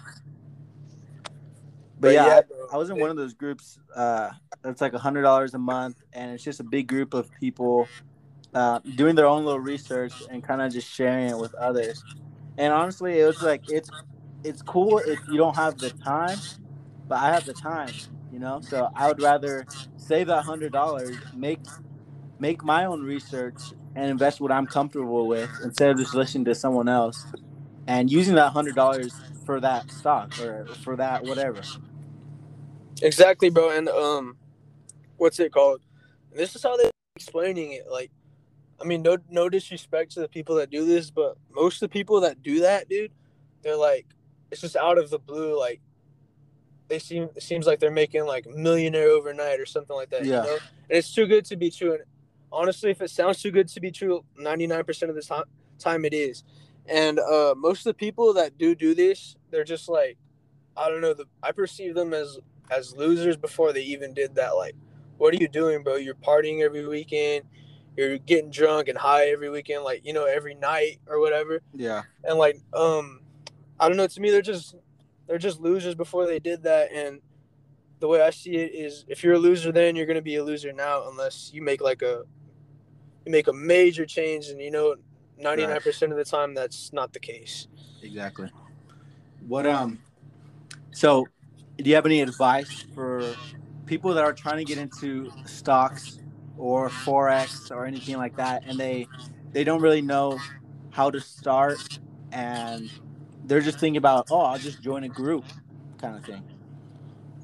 But But yeah, yeah, I, bro, I was in they, one of those groups. Uh, it's like a hundred dollars a month, and it's just a big group of people uh, doing their own little research and kind of just sharing it with others. And honestly, it was like it's it's cool if you don't have the time, but I have the time, you know. So I would rather save that hundred dollars, make make my own research, and invest what I'm comfortable with instead of just listening to someone else and using that hundred dollars for that stock or for that whatever. exactly, bro. And um, what's it called? This is how they're explaining it. Like, I mean, no no disrespect to the people that do this, but most of the people that do that, dude, they're like, it's just out of the blue. Like, they seem it seems like they're making like millionaire overnight or something like that, you Yeah, know. And it's too good to be true. And honestly, if it sounds too good to be true, ninety-nine percent of the time, time it is. And uh, most of the people that do do this, they're just like, I don't know. The I perceive them as as losers before they even did that. Like, what are you doing, bro? You're partying every weekend. You're getting drunk and high every weekend, like, you know, every night or whatever. yeah, And like, um, I don't know. To me, they're just they're just losers before they did that. And the way I see it is, if you're a loser then, you're gonna be a loser now, unless you make like a you make a major change. And, you know, right, ninety-nine percent of the time that's not the case. exactly. What um? So, do you have any advice for people that are trying to get into stocks or forex or anything like that, and they they don't really know how to start, and they're just thinking about, oh, I'll just join a group, kind of thing.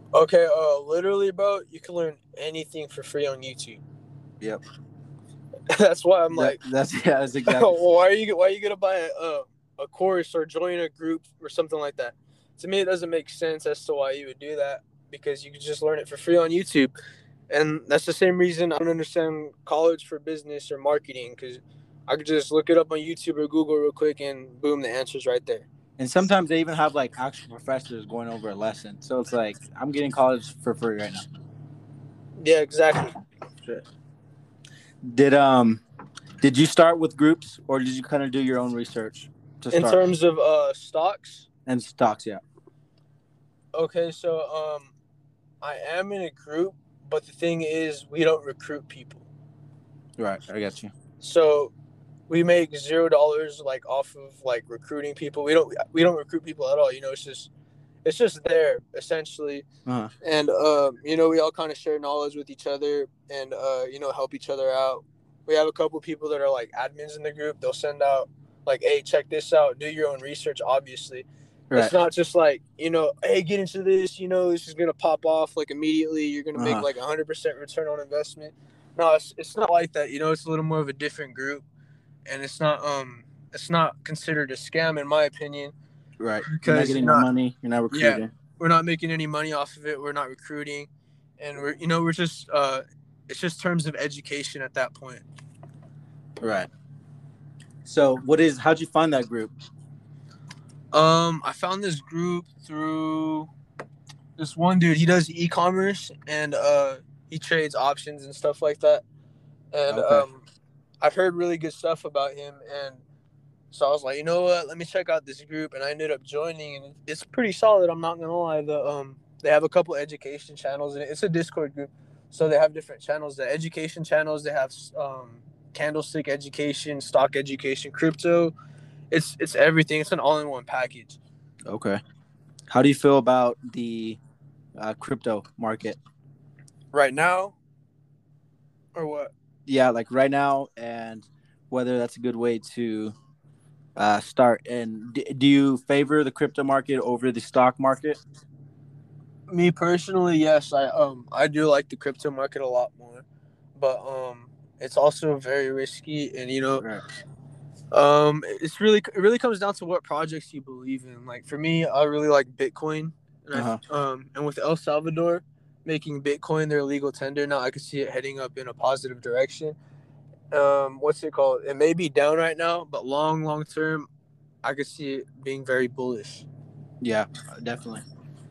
Okay, uh, literally, bro, you can learn anything for free on YouTube. Yep. That's why I'm That like, that's yeah, that's exactly. why are you why are you gonna buy a, a a course or join a group or something like that? To me, it doesn't make sense as to why you would do that because you could just learn it for free on YouTube, and that's the same reason I don't understand college for business or marketing because I could just look it up on YouTube or Google real quick and boom, the answer's right there. And sometimes they even have like actual professors going over a lesson. So it's like I'm getting college for free right now. Yeah, exactly. Shit. Did um did you start with groups or did you kind of do your own research to In start? terms of uh stocks, And stocks, yeah. okay, so um, I am in a group, but the thing is, we don't recruit people. Right, I got you. So we make zero dollars like off of like recruiting people. We don't we don't recruit people at all. You know, it's just it's just there essentially, Uh-huh. and um, you know, we all kind of share knowledge with each other and uh, you know, help each other out. We have a couple people that are like admins in the group. They'll send out like, "Hey, check this out. Do your own research." Obviously, Right. it's not just like, you know, "Hey, get into this. You know, this is gonna pop off like immediately. You're gonna make Uh-huh. like a hundred percent return on investment." No, it's it's not like that. You know, it's a little more of a different group, and it's not um it's not considered a scam in my opinion Right. You're not because getting you're no not money, you're not yeah recruiting. we're not making any money off of it. We're not recruiting, and we're you know we're just uh it's just terms of education at that point. Right. So what is how'd you find that group? Um, I found this group through this one dude. He does e-commerce and uh he trades options and stuff like that. And Okay. um, I've heard really good stuff about him, and so I was like, you know what? Let me check out this group, and I ended up joining, and it's pretty solid. I'm not gonna lie. The um, they have a couple education channels, and it's a Discord group, so they have different channels. The education channels, they have um, candlestick education, stock education, crypto. It's it's everything. It's an all-in-one package. Okay. How do you feel about the uh, crypto market? Right now, or what? Yeah, like right now, and whether that's a good way to uh, start. And d- do you favor the crypto market over the stock market? Me personally, yes, I um I do like the crypto market a lot more, but um it's also very risky, and you know Right. um it's really it really comes down to what projects you believe in. Like for me, I really like Bitcoin, and Uh huh. I um and with El Salvador making Bitcoin their legal tender now, I could see it heading up in a positive direction. Um, what's it called? It may be down right now, but long long term, I could see it being very bullish. Yeah, definitely.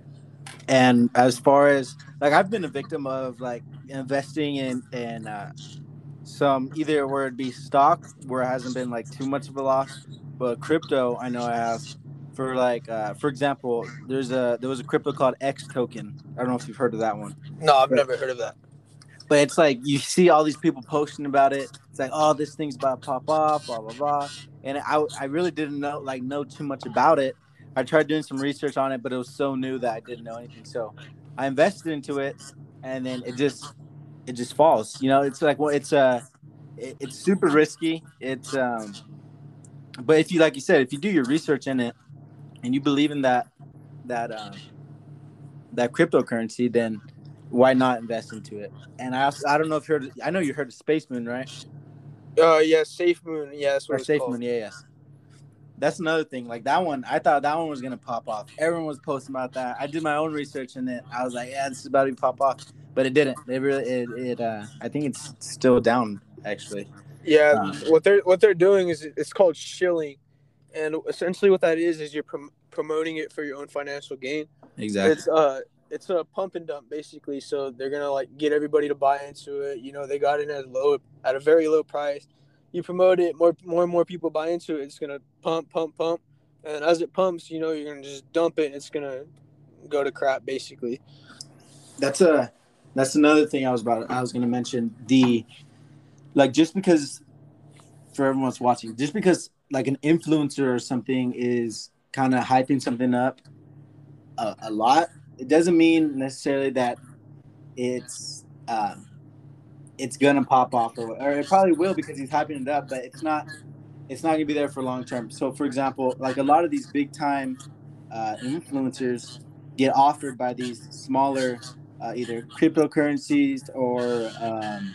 And as far as like, I've been a victim of like investing in in uh, some either where it be stock where it hasn't been like too much of a loss, but crypto I know I have for like uh, for example, there's a there was a crypto called X token. I don't know if you've heard of that one. No, I've But never heard of that. but it's like you see all these people posting about it. It's like, oh, this thing's about to pop off, blah blah blah. And I I really didn't know like know too much about it. I tried doing some research on it, but it was so new that I didn't know anything. So I invested into it, and then it just it just falls. You know, it's like well, it's uh it, it's super risky. It's um, but if you like you said, if you do your research in it and you believe in that that um that cryptocurrency, then why not invest into it? And I also, I don't know if you heard I know you heard of Space Moon, right? Uh, yeah, Safe Moon. Yeah, that's Or what it's Safe called. Moon, yeah, yes. That's another thing. Like that one, I thought that one was gonna pop off. Everyone was posting about that. I did my own research in it. I was like, yeah, this is about to pop off, but it didn't. It really, it, it uh, I think it's still down actually. Yeah, Um, what they're what they're doing is it's called shilling, and essentially what that is is you're prom- promoting it for your own financial gain. exactly. It's uh it's a pump and dump basically. So they're gonna like get everybody to buy into it. You know, they got it at low at a very low price. You promote it, more more and more people buy into it. It's gonna pump, pump, pump, and as it pumps, you know, you're gonna just dump it. And it's gonna go to crap basically. That's a that's another thing I was about. I was gonna mention the like just because for everyone that's watching, just because like an influencer or something is kind of hyping something up a, a lot, it doesn't mean necessarily that it's um, it's gonna pop off or, or it probably will because he's hyping it up, but it's not it's not gonna be there for long term. So, for example, like a lot of these big time uh, influencers, get offered by these smaller uh, either cryptocurrencies or um,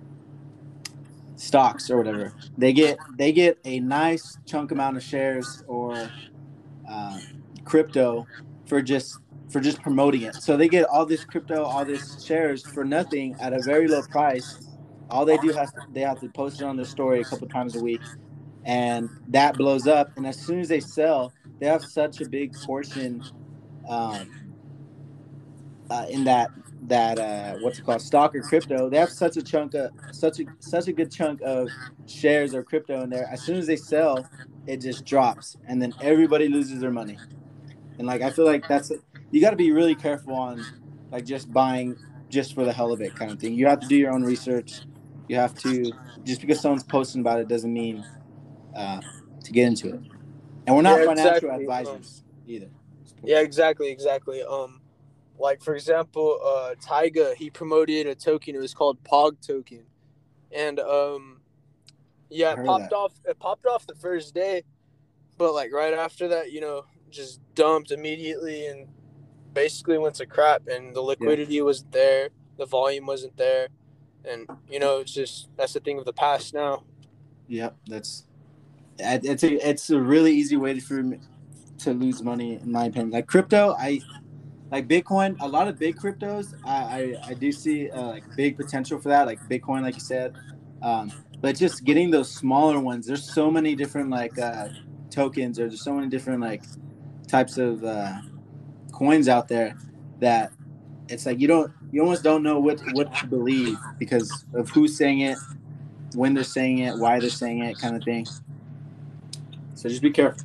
stocks or whatever. They get they get a nice chunk amount of shares or uh, crypto for just for just promoting it. So they get all this crypto, all this shares for nothing at a very low price. All they do has to, they have to post it on their story a couple times a week, and that blows up. And as soon as they sell, they have such a big portion um, uh, in that that uh, what's it called, stock or crypto. They have such a chunk of such a such a good chunk of shares or crypto in there. As soon as they sell, it just drops, and then everybody loses their money. And like I feel like that's you got to be really careful on like just buying just for the hell of it kind of thing. You have to do your own research. You have to just because someone's posting about it doesn't mean uh, to get into it. And we're not Yeah, financial exactly. advisors Um, either. yeah, exactly, exactly. Um, like for example, uh, Tyga, he promoted a token. It was called Pog token, and um, yeah, I it heard of popped that. off. It popped off the first day, but like right after that, you know, just dumped immediately and basically went to crap. And the liquidity yeah. wasn't there, the volume wasn't there, and you know, it's just that's the thing of the past now. Yep, that's it's a it's a really easy way for me to lose money in my opinion. Like crypto, I like Bitcoin. A lot of big cryptos, I I, I do see uh, like big potential for that. Like Bitcoin, like you said, um, but just getting those smaller ones. There's so many different like uh, tokens, or there's so many different like types of uh, coins out there that it's like you don't you almost don't know what what to believe because of who's saying it, when they're saying it, why they're saying it, kind of thing. So just be careful.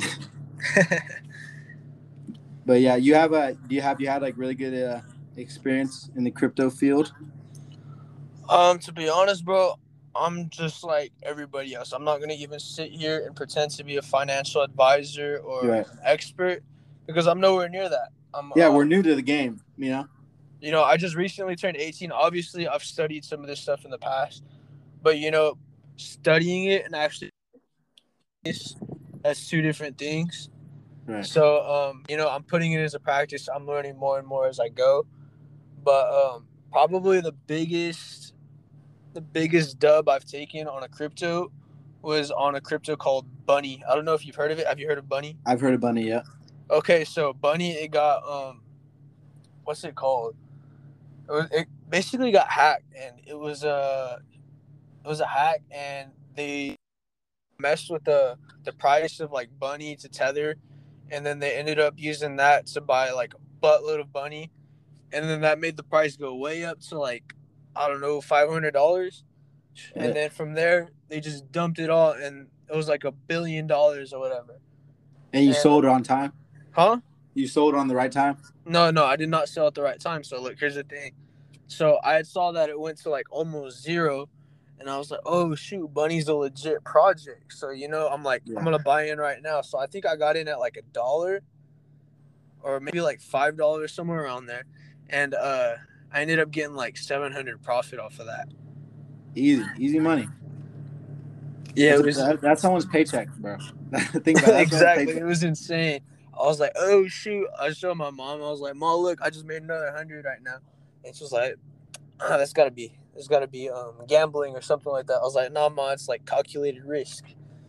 But yeah, you have a do you have you had like really good uh, experience in the crypto field? Um, to be honest, bro, I'm just like everybody else. I'm not gonna even sit here and pretend to be a financial advisor or Right. an expert because I'm nowhere near that. I'm yeah, um, we're new to the game, you know. You know, I just recently turned eighteen. Obviously, I've studied some of this stuff in the past, but you know, studying it and actually that's two different things. Right. So, um, you know, I'm putting it as a practice. I'm learning more and more as I go. But um, probably the biggest, the biggest dub I've taken on a crypto was on a crypto called Bunny. I don't know if you've heard of it. Have you heard of Bunny? I've heard of Bunny. Yeah. Okay, so Bunny, it got um, what's it called? It was it basically got hacked, and it was a, it was a hack, and they messed with the the price of like Bunny to Tether, and then they ended up using that to buy like a buttload of Bunny, and then that made the price go way up to like I don't know five hundred dollars, and then from there they just dumped it all, and it was like a billion dollars or whatever. And you and, sold it on time? Huh? You sold it on the right time? No, no, I did not sell at the right time. So look, here's the thing. So I saw that it went to like almost zero. And I was like, oh, shoot, Bunny's a legit project. So, you know, I'm like, yeah. I'm going to buy in right now. So I think I got in at like a dollar or maybe like five dollars, somewhere around there. And uh, I ended up getting like seven hundred profit off of that. Easy, easy money. Yeah, that's, it was, that, that's someone's paycheck, bro. Think about it. Exactly. Paycheck. It was insane. I was like, oh, shoot. I showed my mom. I was like, Mom, look, I just made another hundred right now. And she was like, oh, that's got to be. It's got to be um, gambling or something like that. I was like, nah, ma, it's like calculated risk.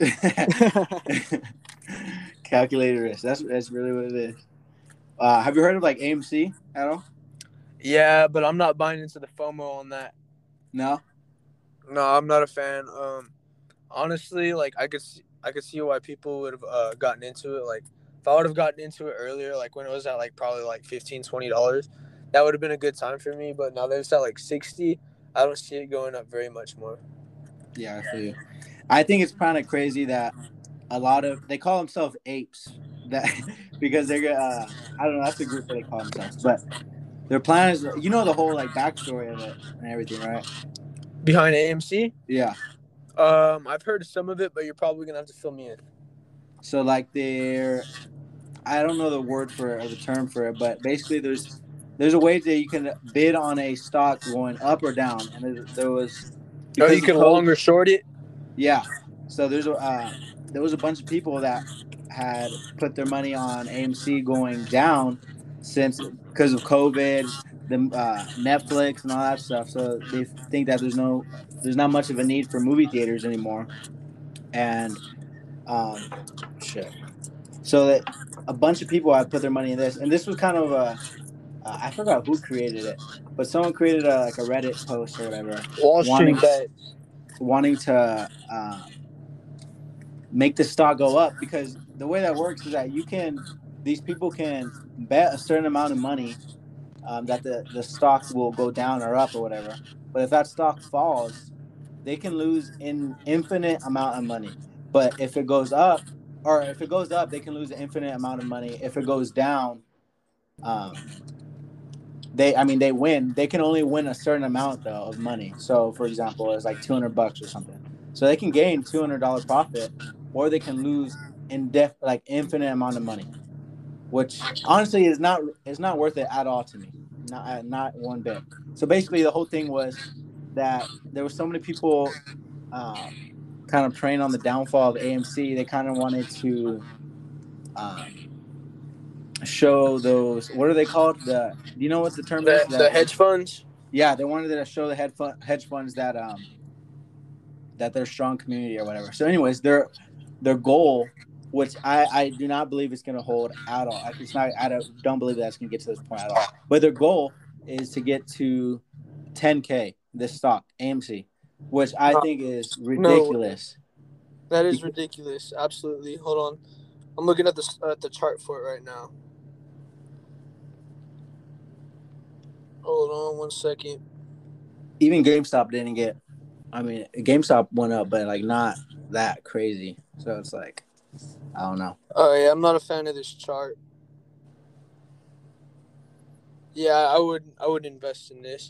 Calculated risk. That's that's really what it is. Uh, have you heard of like A M C at all? Yeah, but I'm not buying into the FOMO on that. No? No, I'm not a fan. Um, honestly, like I could see, I could see why people would have uh, gotten into it. Like if I would have gotten into it earlier, like when it was at like probably like fifteen dollars, twenty dollars, that would have been a good time for me. But now that it's at like sixty, I don't see it going up very much more. Yeah, I feel you. I think it's kind of crazy that a lot of they call themselves apes that because they're uh I don't know, that's the group that they call themselves, but their plan is, you know, the whole like backstory of it and everything, right? Behind A M C? Yeah. Um, I've heard some of it, but you're probably gonna have to fill me in. So like they're, I don't know the word for it or the term for it, but basically there's there's a way that you can bid on a stock going up or down, and there, there was. Oh, you can whole, long or short it? Yeah. So there's a uh, there was a bunch of people that had put their money on A M C going down, since because of COVID, the uh, Netflix and all that stuff. So they think that there's no there's not much of a need for movie theaters anymore, and um, shit. So that a bunch of people have put their money in this, and this was kind of a uh, I forgot who created it, but someone created a like a Reddit post or whatever, Wall Street wanting bet. wanting to um, make the stock go up, because the way that works is that you can these people can bet a certain amount of money um, that the, the stock will go down or up or whatever. But if that stock falls, they can lose an infinite amount of money. But if it goes up, or if it goes up, they can lose an infinite amount of money. If it goes down, um, they I mean they win. They can only win a certain amount though of money. So for example, it's like two hundred bucks or something. So they can gain two hundred dollar profit, or they can lose in def like infinite amount of money, which honestly is not is not worth it at all to me. Not not one bit. So basically, the whole thing was that there were so many people um, kind of preying on the downfall of A M C. They kind of wanted to um, show those. What are they called? The do you know what the term The, is? the hedge funds. Yeah, they wanted to show the hedge fund, hedge funds that um that they're strong community or whatever. So, anyways, their their goal, which I, I do not believe it's going to hold at all. It's not. I don't, don't believe that's going to get to this point at all. But their goal is to get to ten K this stock A M C, which I Uh, think is ridiculous. No, that is ridiculous. Absolutely. Hold on, I'm looking at the at the chart for it right now. Hold on one second. Even GameStop didn't get. I mean, GameStop went up, but like not that crazy. So it's like, I don't know. Oh yeah, I'm not a fan of this chart. Yeah, I would I would invest in this.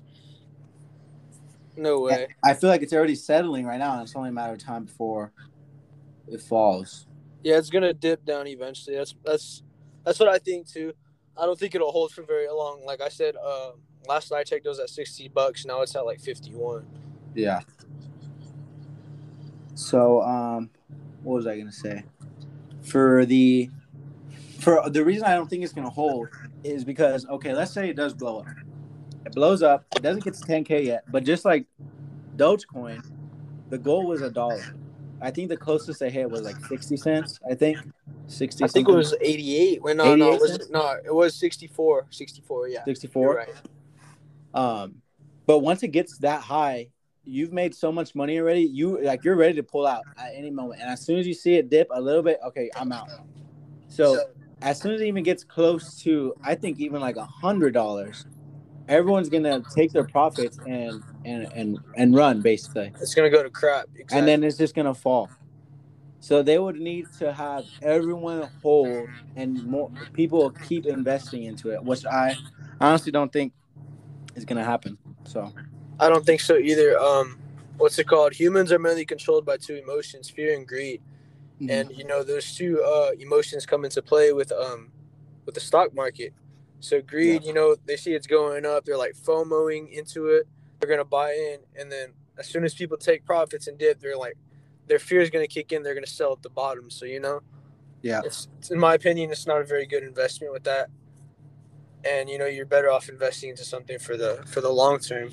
No way. I feel like it's already settling right now, and it's only a matter of time before it falls. Yeah, it's gonna dip down eventually. That's that's that's what I think too. I don't think it'll hold for very long. Like I said, uh, last night I checked, it was at sixty bucks. Now it's at like fifty-one. Yeah. So, um, what was I gonna say? For the for the reason I don't think it's gonna hold is because okay, let's say it does blow up. It blows up. It doesn't get to ten K yet, but just like Dogecoin, the goal was a dollar. I think the closest they hit was like sixty cents. I think sixty. I think it was eighty-eight. When no, no, it was no, it was sixty-four. sixty-four, yeah. sixty-four. Right. Um, but once it gets that high, you've made so much money already. You like you're ready to pull out at any moment. And as soon as you see it dip a little bit, okay, I'm out. So as soon as it even gets close to, I think even like a hundred dollars, everyone's gonna take their profits and and and and run basically. It's gonna go to crap. Exactly. And then it's just gonna fall. So they would need to have everyone hold and more people keep investing into it, which I honestly don't think is gonna happen. So I don't think so either. Um, what's it called? Humans are mainly controlled by two emotions: fear and greed. Mm-hmm. And you know those two uh, emotions come into play with um with the stock market. So greed, yeah. you know, they see it's going up, they're like FOMOing into it. They're gonna buy in, and then as soon as people take profits and dip, they're like, their fear is gonna kick in. They're gonna sell at the bottom. So you know, yeah, it's, it's in my opinion, it's not a very good investment with that. And you know, you're better off investing into something for the for the long term.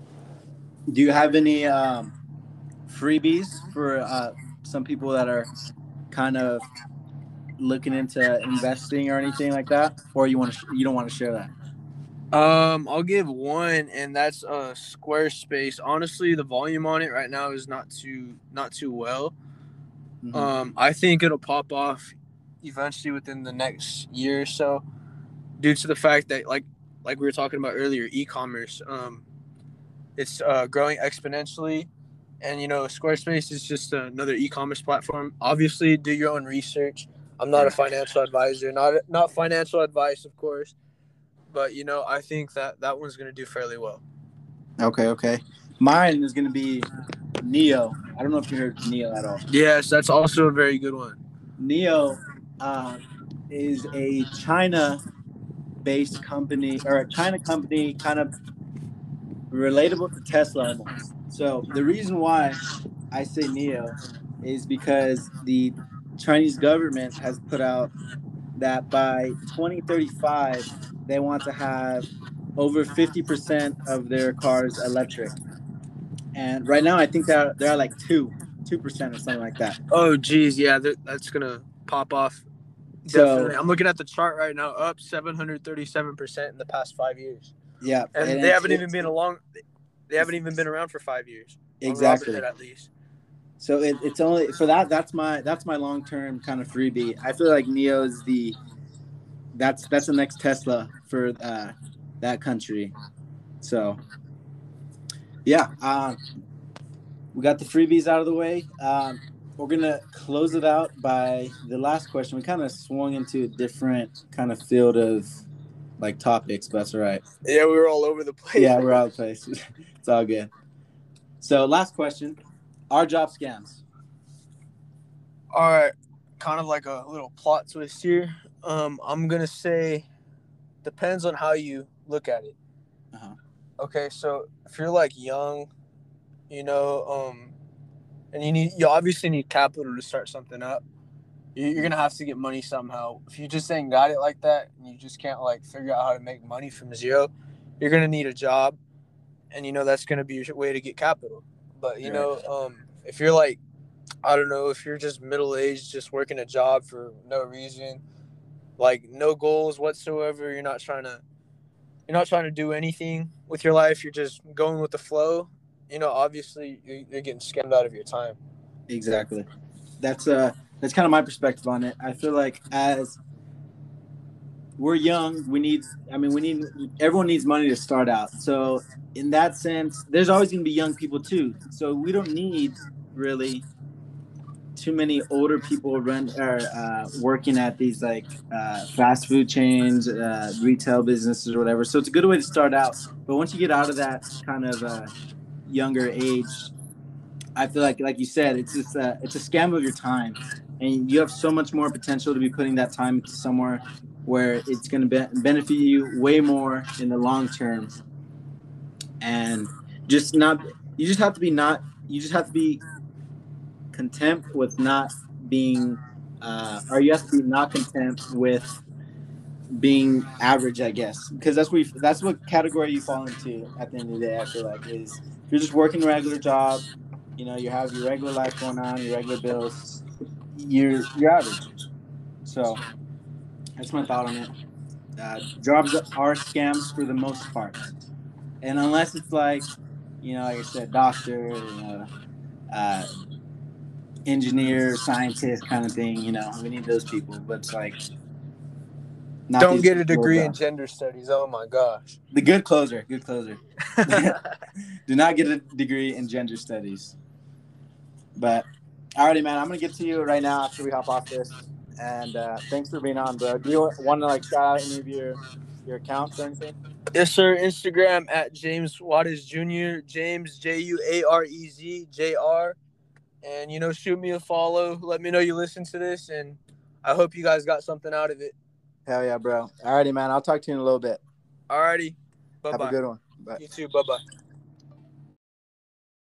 Do you have any um, freebies for uh, some people that are kind of looking into investing or anything like that, or you want to you don't want to share that? Um, I'll give one, and that's uh Squarespace. Honestly, the volume on it right now is not too not too well. Mm-hmm. Um, I think it'll pop off eventually within the next year or so, due to the fact that like like we were talking about earlier, e-commerce. Um, it's uh growing exponentially. And, you know, Squarespace is just another e-commerce platform. Obviously, do your own research. I'm not a financial advisor, not not financial advice, of course. But, you know, I think that that one's going to do fairly well. Okay, okay. Mine is going to be Neo. I don't know if you heard Neo at all. Yes, that's also a very good one. Neo uh, is a China-based company, or a China company kind of relatable to Tesla almost. So the reason why I say Neo is because the Chinese government has put out that by twenty thirty-five they want to have over fifty percent of their cars electric. And right now I think they're they're at like two two percent or something like that. Oh, geez, yeah, that's gonna pop off. Definitely. So I'm looking at the chart right now, up seven hundred thirty-seven percent in the past five years. yeah, And, and they it, haven't it, even been along. They haven't even been around for five years. exactly. On Robinhood, at least. So it, it's only for that. That's my that's my long term kind of freebie. I feel like N I O is the that's that's the next Tesla for uh, that country. So yeah, uh, we got the freebies out of the way. Um, we're gonna close it out by the last question. We kind of swung into a different kind of field of like topics, but that's all right. Yeah, we were all over the place. Yeah, we're all over the place. It's all good. So last question. Are job scams? All right, kind of like a little plot twist here. Um, I'm gonna say depends on how you look at it. Uh-huh. Okay, so if you're like young, you know, um, and you need you obviously need capital to start something up. You're gonna have to get money somehow. If you just ain't got it like that, and you just can't like figure out how to make money from zero, you're gonna need a job, and you know that's gonna be your way to get capital. But you know, um, if you're like, I don't know, if you're just middle aged, just working a job for no reason, like no goals whatsoever, you're not trying to, you're not trying to do anything with your life. You're just going with the flow. You know, obviously you're, you're getting scammed out of your time. Exactly. That's uh that's kind of my perspective on it. I feel like as we're young, we need. I mean, we need. Everyone needs money to start out. So in that sense, there's always going to be young people too. So we don't need really too many older people run or uh, working at these like uh, fast food chains, uh, retail businesses, or whatever. So it's a good way to start out. But once you get out of that kind of uh, younger age, I feel like, like you said, it's just uh, it's a scam of your time, and you have so much more potential to be putting that time into somewhere where it's going to be- benefit you way more in the long term. And just not, you just have to be not, you just have to be content with not being, uh, or you have to be not content with being average, I guess, because that's what you, that's what category you fall into at the end of the day. I feel like is if you're just working a regular job, you know, you have your regular life going on, your regular bills, you're you're average. So that's my thought on it. Uh, jobs are scams for the most part, and unless it's like, you know, like I said, doctor, you know, uh, engineer, scientist kind of thing. You know, we need those people, but it's like. Not Don't get a degree in gender studies. Oh my gosh. The good closer, good closer. Do not get a degree in gender studies. But alrighty, man, I'm gonna get to you right now after we hop off this. And uh, thanks for being on, bro. Do you want to like shout out any of your your accounts or anything? Yes, sir. Instagram at James Juarez Junior James J U A R E Z J R. And you know, shoot me a follow. Let me know you listen to this, and I hope you guys got something out of it. Hell yeah, bro. Alrighty, man. I'll talk to you in a little bit. Alrighty. Bye-bye. Have a good one. Bye. You too. Bye-bye.